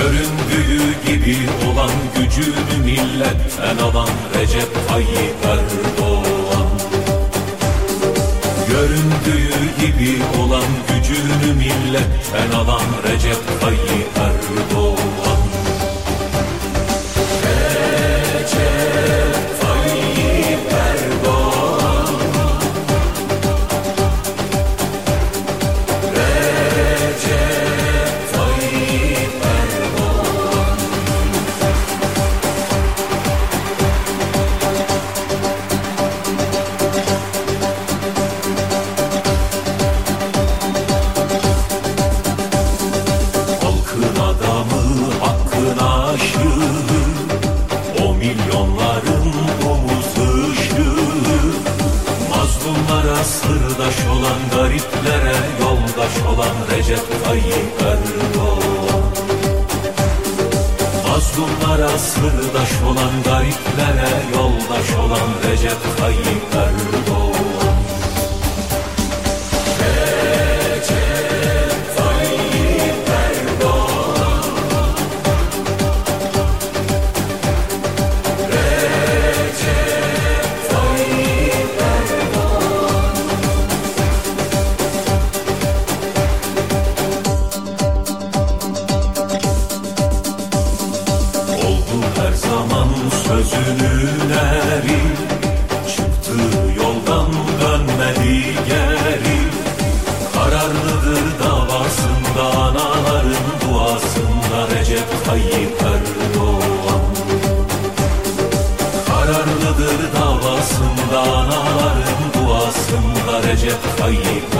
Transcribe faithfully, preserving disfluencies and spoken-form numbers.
Göründüğü gibi olan gücünü milletten alan Recep Tayyip Erdoğan. Göründüğü gibi olan gücünü milletten alan Recep Tayyip Erdoğan. Recep Tayyip Erdoğan. Recep Tayyip Erdoğan. Halkın adamı, hakkın aşığı, o milyonların omuz ışığı. Mazlumlara sırdaş olan, gariplere yoldaş olan Recep Tayyip Erdoğan. Mazlumlara sırdaş olan, gariplere yoldaş olan Recep Tayyip Erdoğan. Recep Tayyip Erdoğan. Recep Tayyip Erdoğan. Oldu her zaman sözünün eri, çıktığı yoldan dönmedi geri. Kararlıdır davasında, anaların duasında Recep Tayyip Erdoğan. Kararlıdır davasında, anaların duasında Recep Tayyip